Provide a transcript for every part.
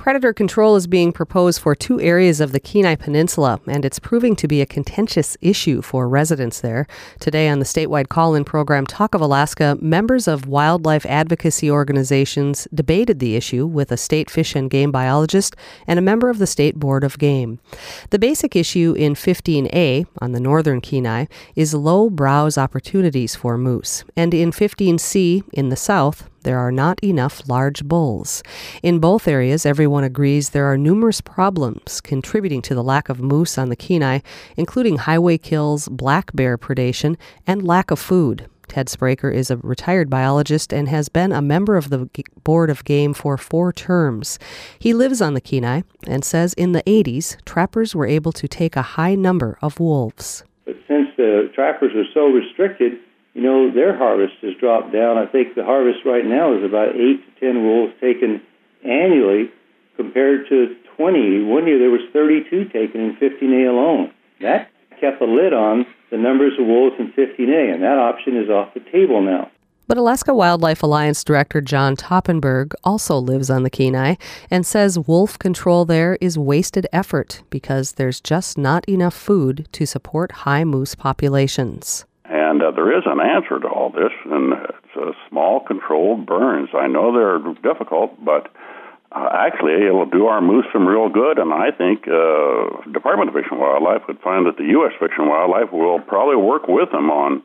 Predator control is being proposed for 2 areas of the Kenai Peninsula, and it's proving to be a contentious issue for residents there. Today on the statewide call-in program Talk of Alaska, members of wildlife advocacy organizations debated the issue with a state fish and game biologist and a member of the State Board of Game. The basic issue in 15A on the northern Kenai is low browse opportunities for moose, and in 15C in the south, there are not enough large bulls. In both areas, everyone agrees there are numerous problems contributing to the lack of moose on the Kenai, including highway kills, black bear predation, and lack of food. Ted Spraker is a retired biologist and has been a member of the Board of Game for 4 terms. He lives on the Kenai and says in the 80s, trappers were able to take a high number of wolves. But since the trappers are so restricted, their harvest has dropped down. I think the harvest right now is about 8 to 10 wolves taken annually compared to 20. One year there was 32 taken in 15A alone. That kept a lid on the numbers of wolves in 15A, and that option is off the table now. But Alaska Wildlife Alliance Director John Toppenberg also lives on the Kenai and says wolf control there is wasted effort because there's just not enough food to support high moose populations. And there is an answer to all this, and it's small, controlled burns. I know they're difficult, but actually it'll do our moose some real good, and I think Department of Fish and Wildlife would find that the U.S. Fish and Wildlife will probably work with them on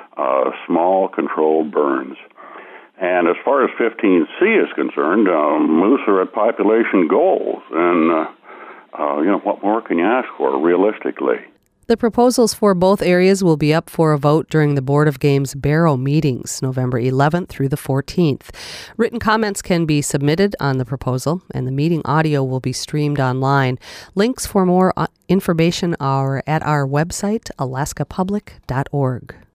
small, controlled burns. And as far as 15C is concerned, moose are at population goals, and what more can you ask for realistically? The proposals for both areas will be up for a vote during the Board of Game's Barrow meetings, November 11th through the 14th. Written comments can be submitted on the proposal, and the meeting audio will be streamed online. Links for more information are at our website, alaskapublic.org.